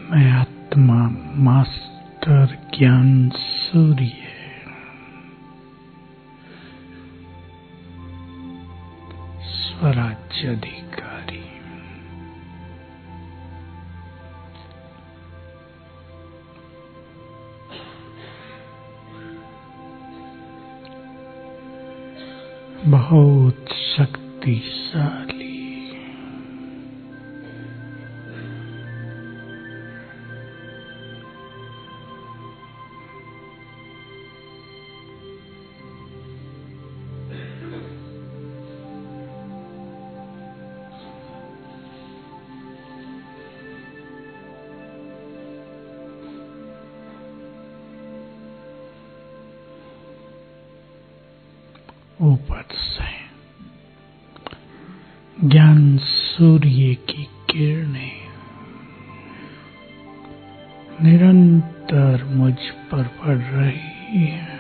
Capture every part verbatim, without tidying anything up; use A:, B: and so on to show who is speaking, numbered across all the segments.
A: मैं आत्मा मास्टर ज्ञान सूर्य स्वराज्य अधिकारी बहुत शक्तिशाली ऊपर से ज्ञान सूर्य की किरणें निरंतर मुझ पर पड़ रही है।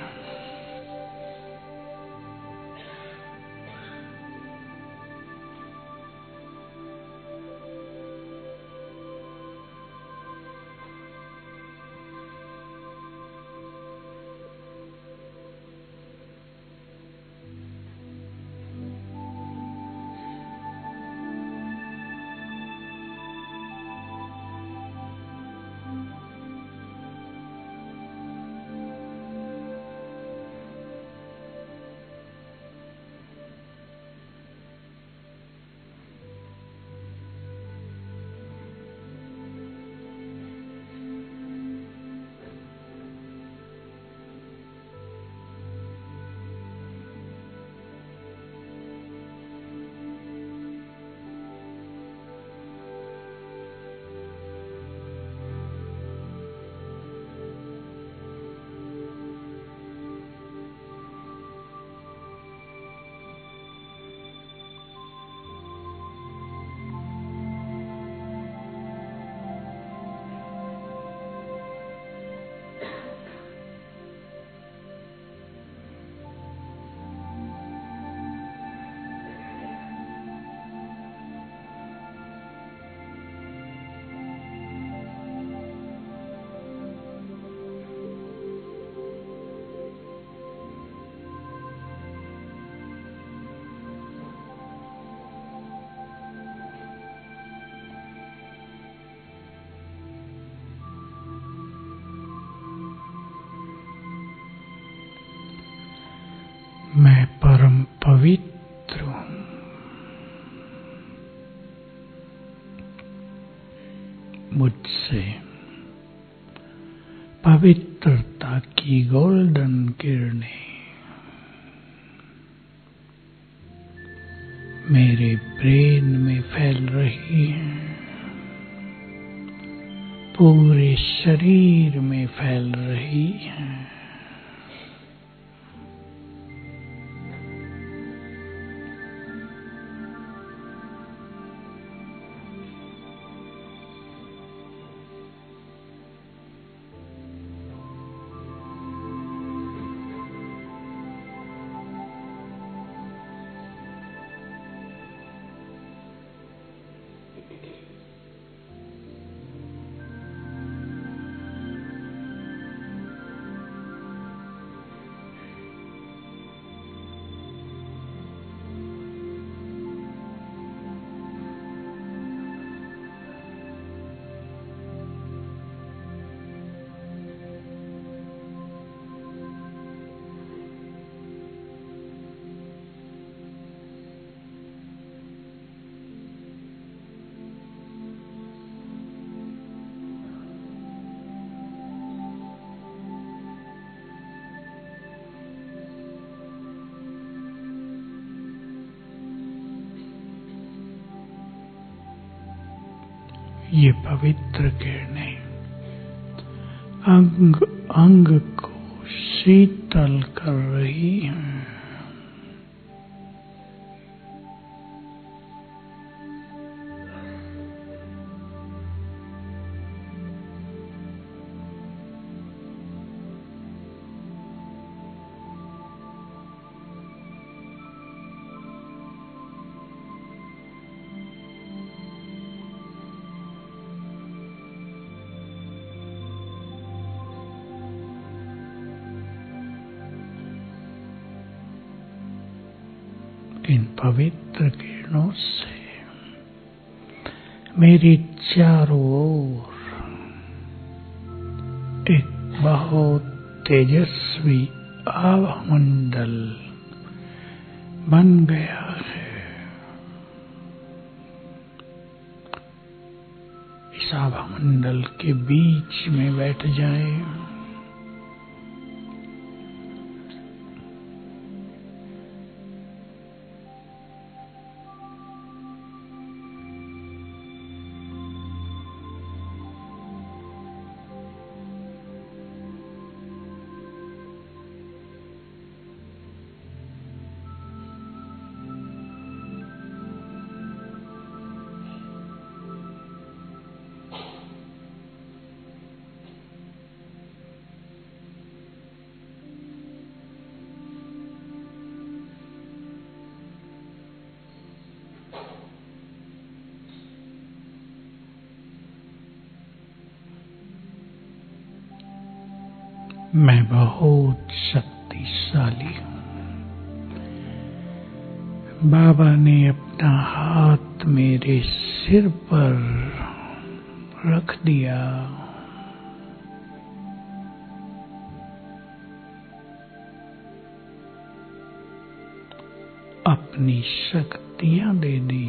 A: मैं परम पवित्र हूँ। मुझसे पवित्रता की गोल्डन किरणें मेरे ब्रेन में फैल रही हैं, पूरे शरीर में फैल रही हैं। ये पवित्र किरणें अंग अंग को शीतल कर रही हैं। इन पवित्र किरणों से मेरी चारों ओर एक बहुत तेजस्वी आभामंडल बन गया है। इस आभामंडल के बीच में बैठ जाएं। मैं बहुत शक्तिशाली हूँ। बाबा ने अपना हाथ मेरे सिर पर रख दिया। अपनी शक्तियाँ दे दी।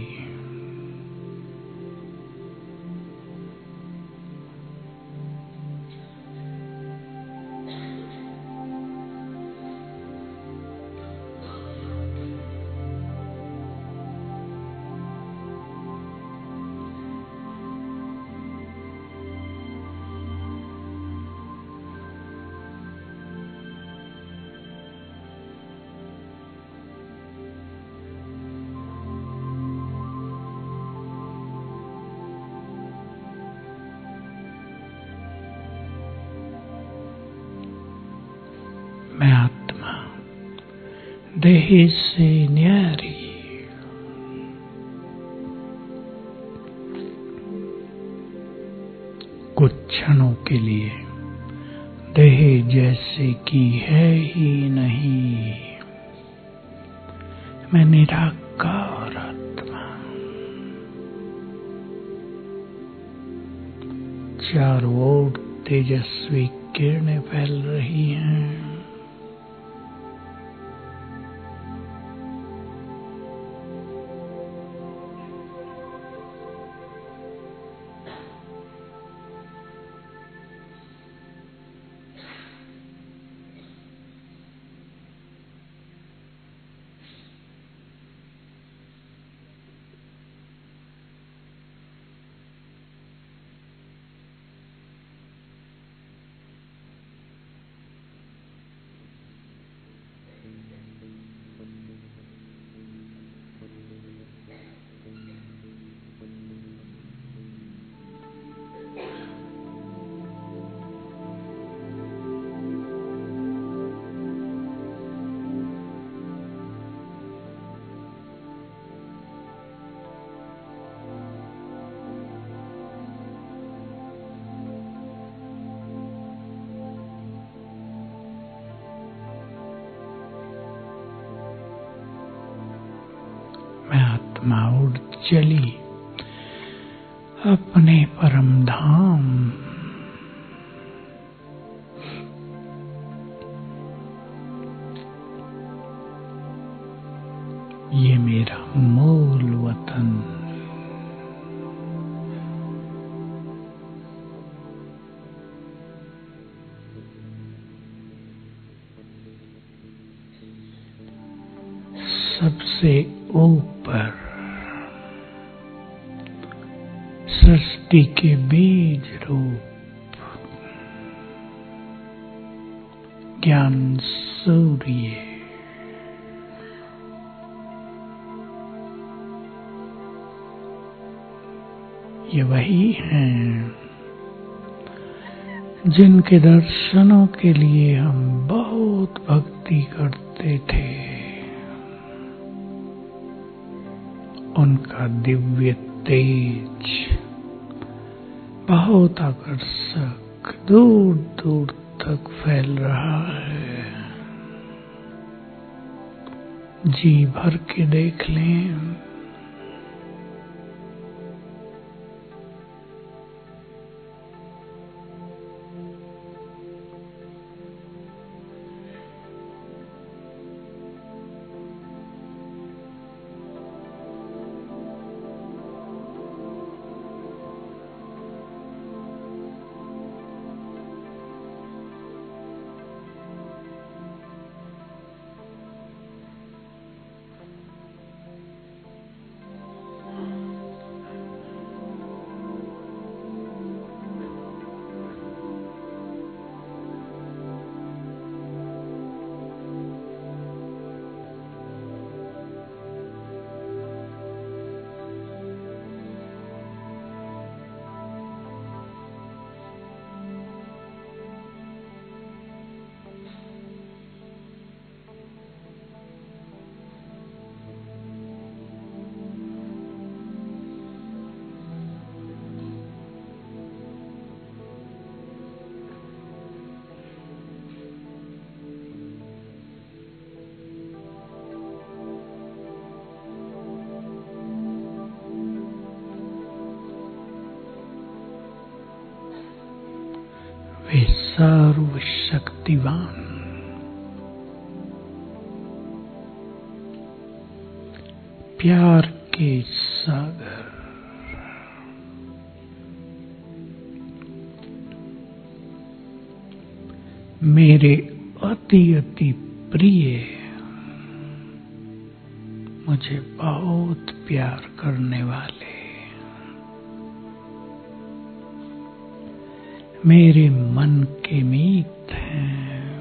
A: मैं आत्मा देह से न्यारी कुछ क्षणों के लिए देह जैसे कि है ही नहीं। मैं निराकार आत्मा चारों ओर तेजस्वी किरणें फैल रही हैं। मैं आत्मा उड़ चली अपने परम धाम। ये मेरा मूल वतन। सबसे ऊपर सृष्टि के बीज रूप ज्ञान सूर्य ये वही हैं जिनके दर्शनों के लिए हम बहुत भक्ति करते थे। उनका दिव्य तेज बहुत आकर्षक दूर दूर तक फैल रहा है। जी भर के देख लें। वे सर्वशक्तिवान, प्यार के सागर, मेरे अति अति प्रिय, मुझे बहुत प्यार करने वाले, मेरे मन के मीत हैं।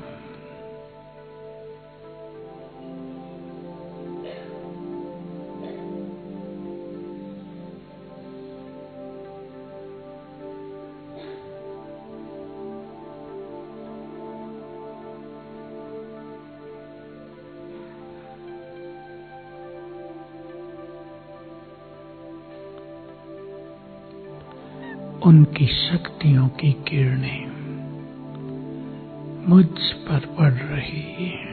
A: उनकी शक्तियों की किरणें मुझ पर पड़ रही हैं।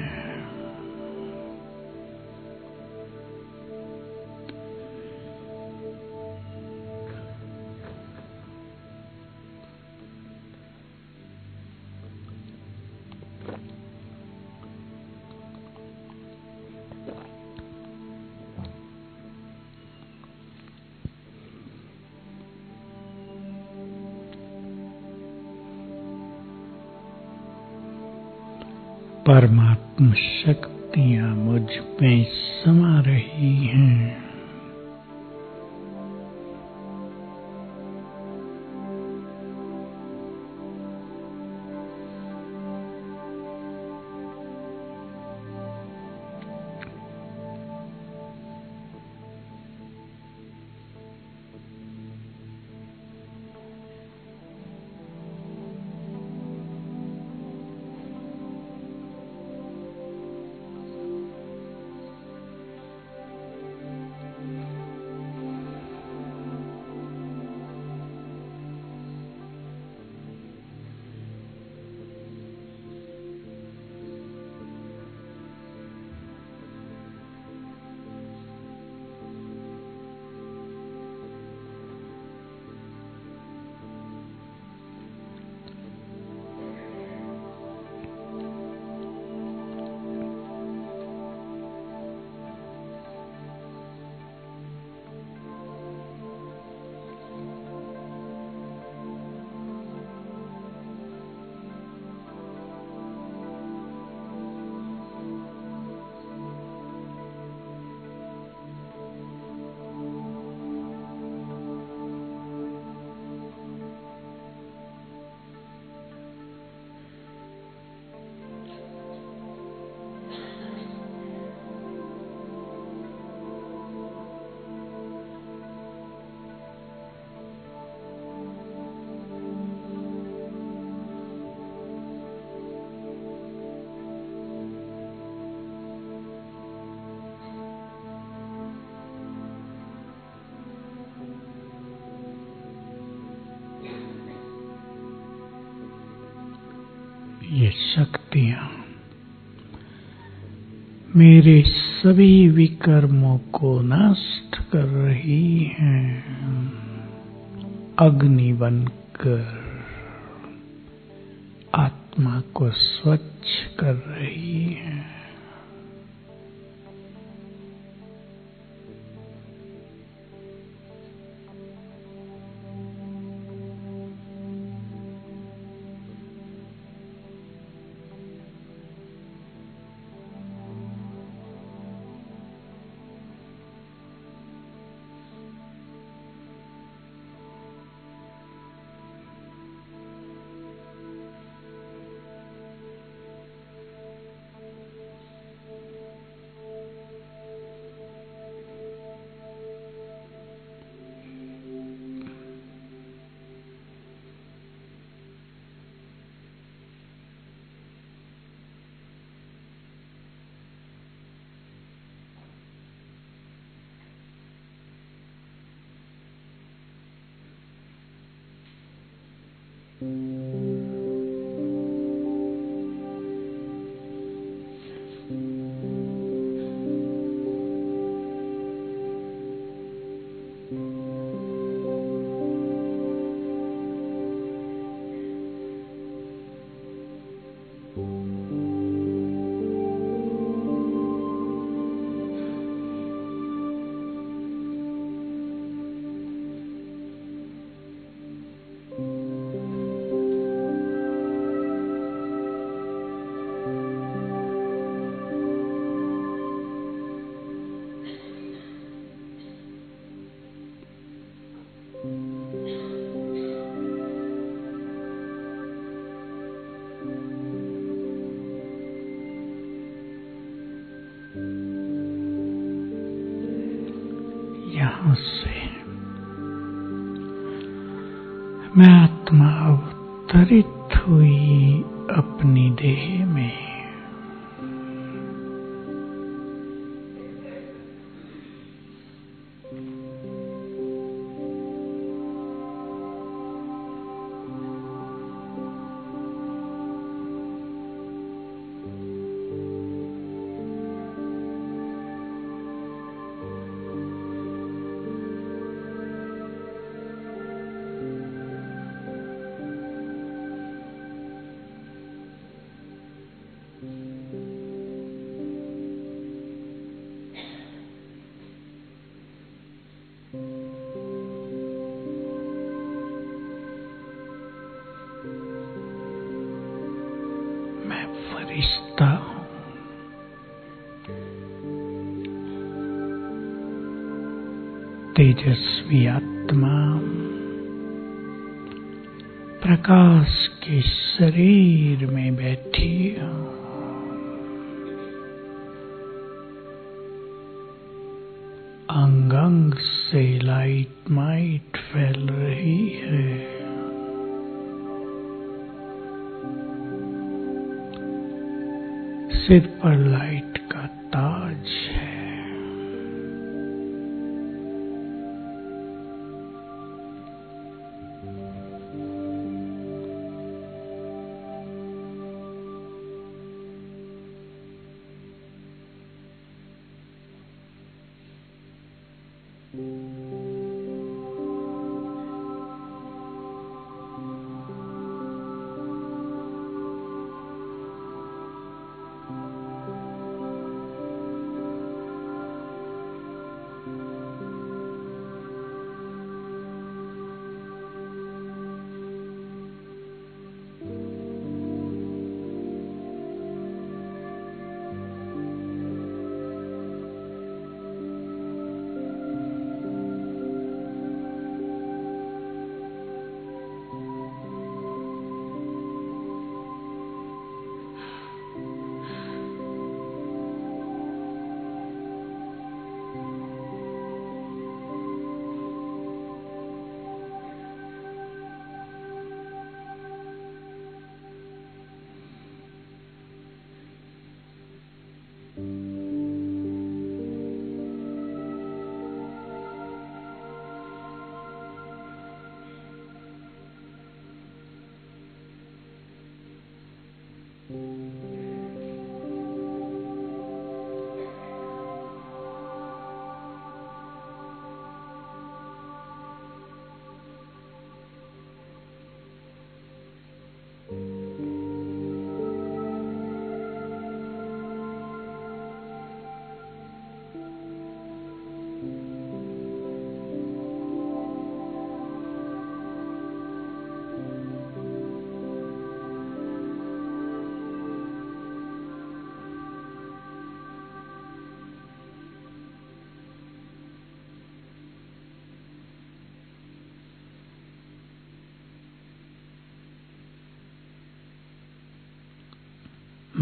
A: परमात्मा शक्तियां मुझ में समा रही हैं। ये शक्तियां मेरे सभी विकर्मों को नष्ट कर रही हैं, अग्नि बनकर आत्मा को स्वच्छ कर रही हैं। यहाँ से मैं आत्मा अवतरित हुई अपनी देह में। मैं फरिश्ता हूँ, तेजस्वी आत्मा प्रकाश के शरीर में बैठी हूँ। अंग अंग से लाइट माइट फैल रही है। सिर पर लाइट का ताज है।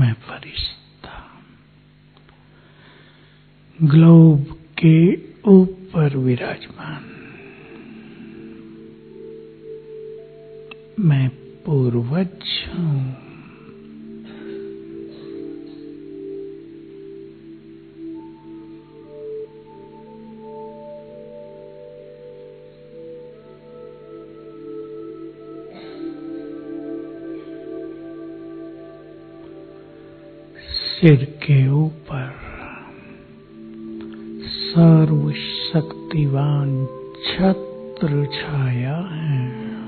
A: मैं फरिश्ता। ग्लोब के ऊपर विराजमान मैं पूर्वज हूँ। सिर के ऊपर सर्वशक्तिवान छत्र छाया है।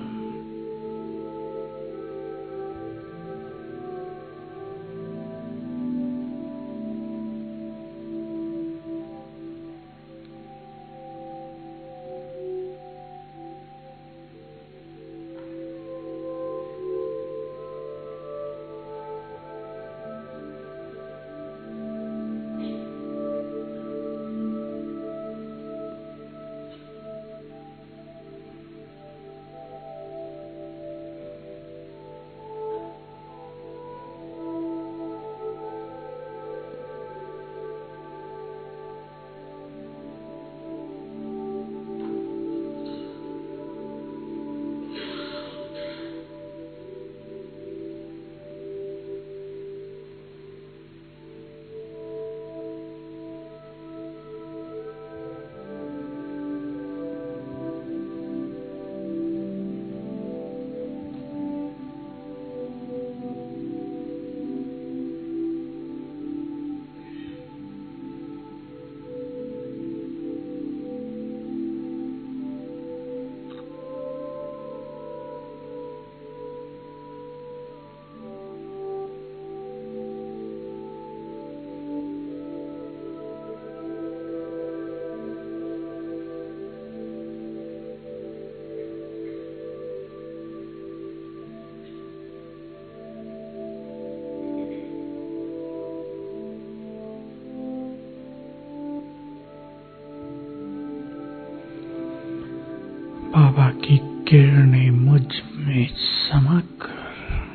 A: बाबा की किरणें मुझ में समाकर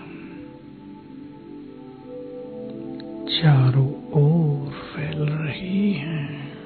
A: चारों ओर फैल रही हैं।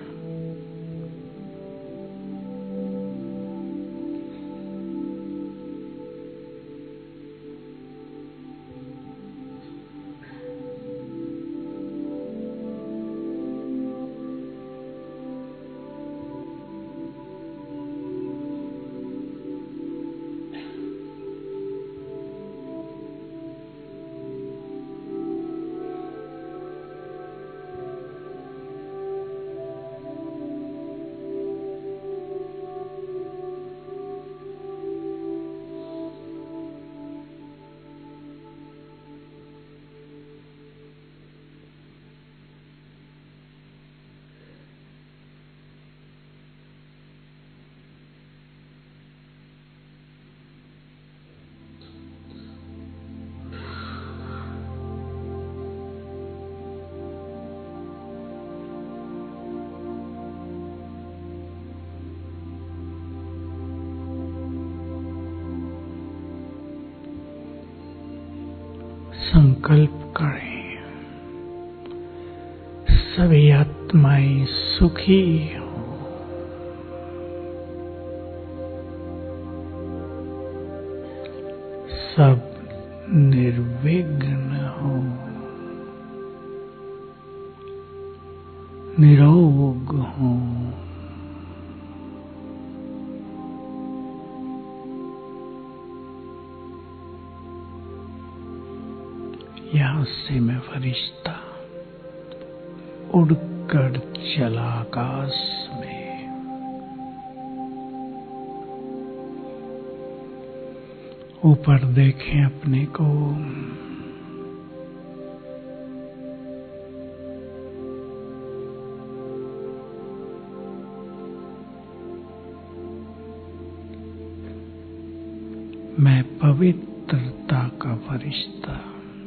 A: संकल्प करें, सभी आत्माएं सुखी हो, सब निर्विघ्न हो, निरोग हो। यहां से मैं फरिश्ता उड़कर चला आकाश में, ऊपर देखें अपने को, मैं पवित्रता का फरिश्ता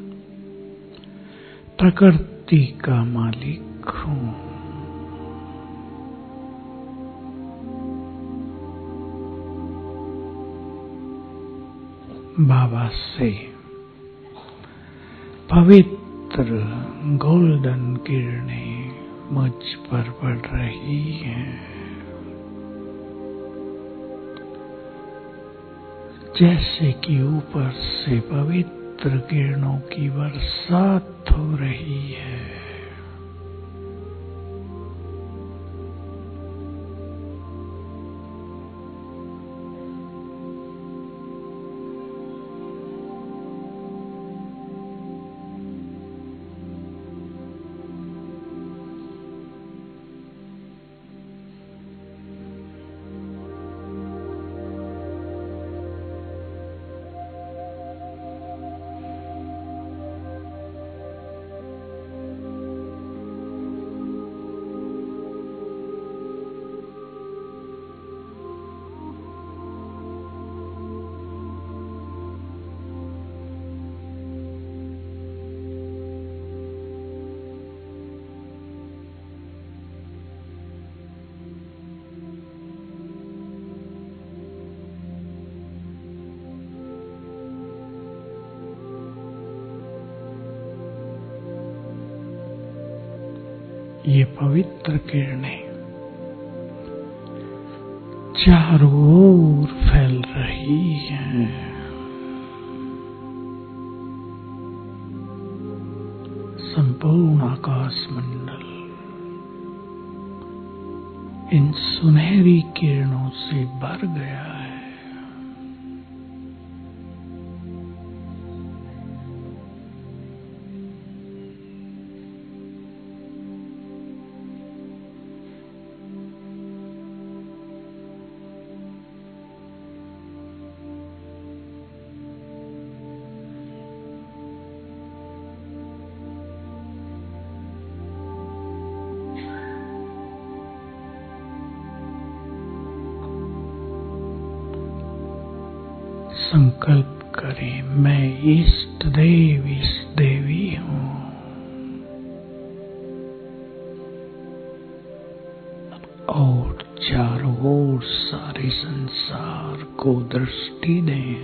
A: प्रकृति का मालिक हूँ। बाबा से पवित्र पवित्र गोल्डन किरणें मुझ पर पड़ रही हैं, जैसे कि ऊपर से पवित्र किरणों की बरसात हो रही है। ये पवित्र किरणें चारों ओर फैल रही हैं, संपूर्ण आकाश मंडल इन सुनहरी किरणों से भर गया है। संकल्प करें, मैं इष्ट देव इष्ट देवी हूँ और चारों ओर सारे संसार को दृष्टि दें।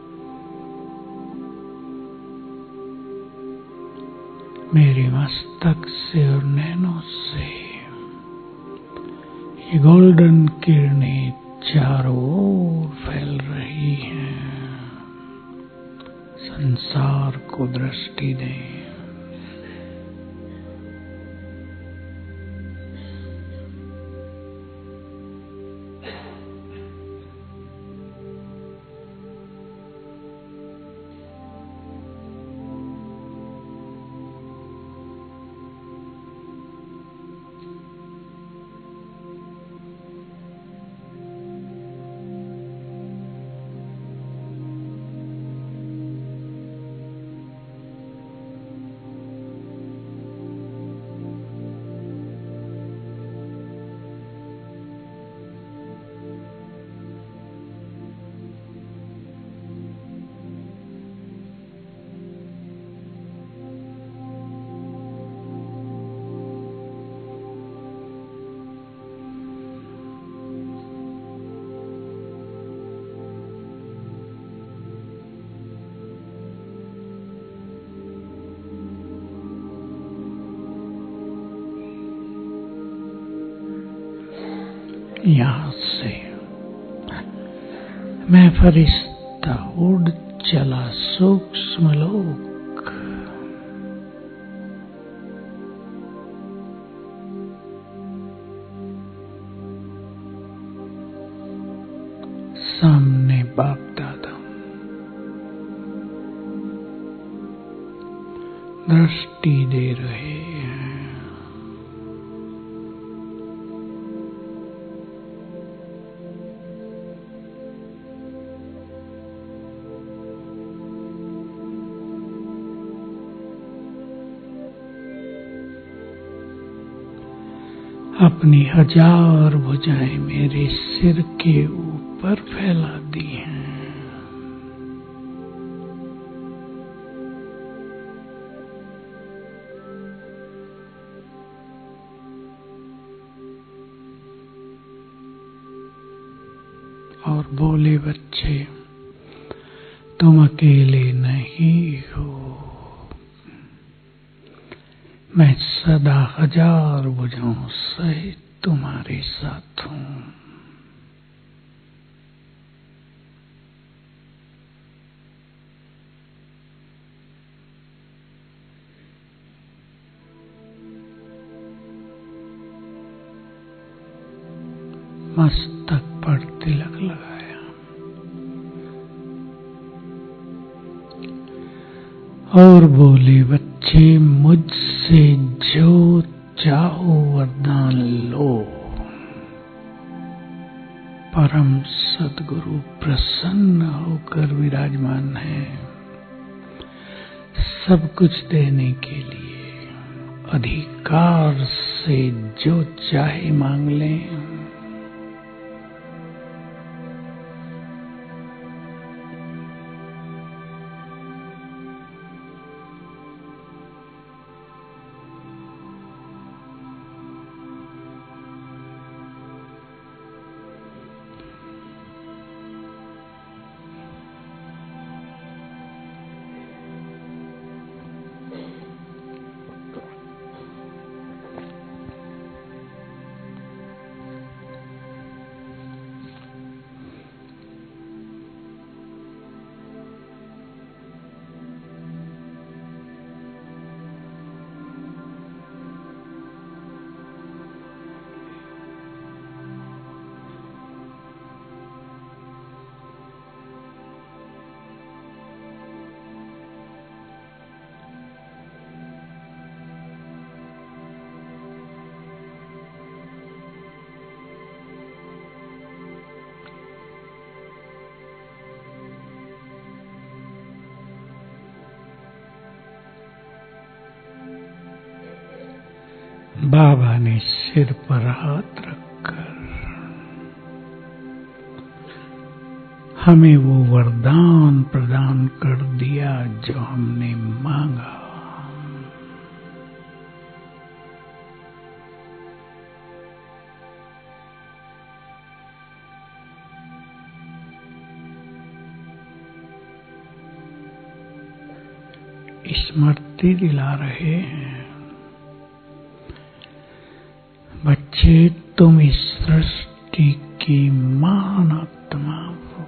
A: मेरे मस्तक से और नैनों से ये गोल्डन किरणें चारों ओर फैल रही हैं, संसार को दृष्टि दें। यहाँ से मैं फरिश्ता उड़ चला सूक्ष्म लोक, सामने बाप दादा दृष्टि दे रहे हैं। अपनी हजार भुजाएं मेरे सिर के ऊपर फैला दी हैं। और बोले, बच्चे तुम अकेले नहीं हो, मैं सदा हजार भुजाओं सहित तुम्हारे साथ हूँ। मस्तक पर तिलक लगाया और बोले, बच्चे मुझसे जो चाहो वरदान लो। परम सद्गुरु प्रसन्न होकर विराजमान है, सब कुछ देने के लिए। अधिकार से जो चाहे मांग लें। बाबा ने सिर पर हाथ रखकर हमें वो वरदान प्रदान कर दिया जो हमने मांगा। स्मृति दिला रहे हैं, बच्चे तुम इस सृष्टि की महान आत्मा हो।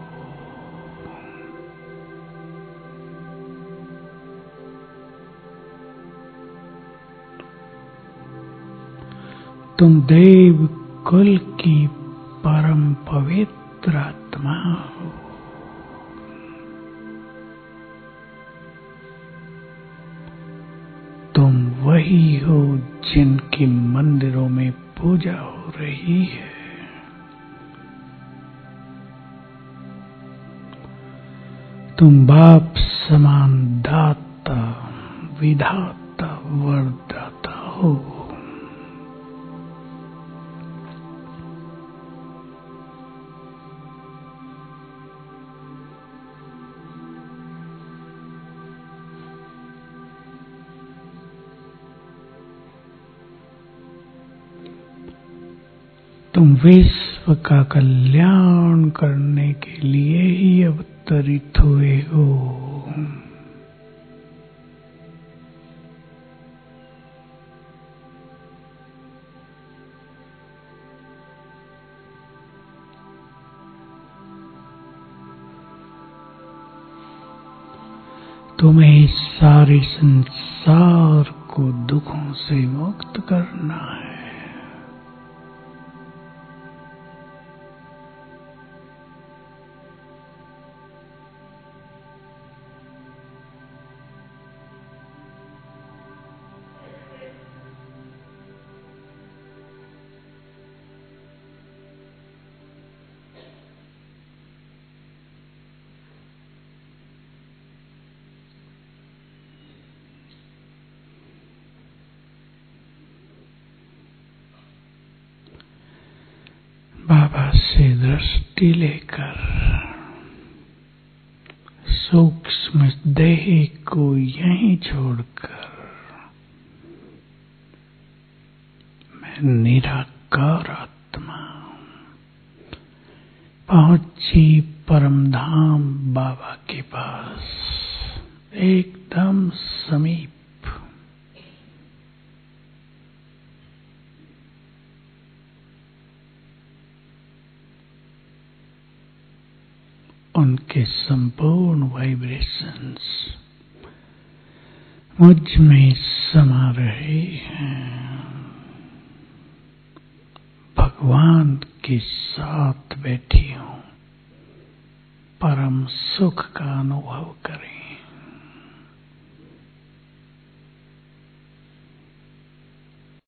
A: तुम देव कुल की परम पवित्र आत्मा हो। तुम वही हो जिनके मंदिरों में पूजा हो रही है। तुम बाप समान दाता, विधाता, वरदाता हो। तुम विश्व का कल्याण करने के लिए ही अवतरित हुए हो। तुम्हें इस सारे संसार को दुखों से मुक्त करना है। बाबा से दृष्टि लेकर सूक्ष्म देह को यहीं छोड़कर मैं निराकार आत्मा पहुंची परम धाम बाबा के पास, एकदम समीप। उनके संपूर्ण वाइब्रेशंस मुझ में समा रहे हैं। भगवान के साथ बैठी हूँ, परम सुख का अनुभव करें।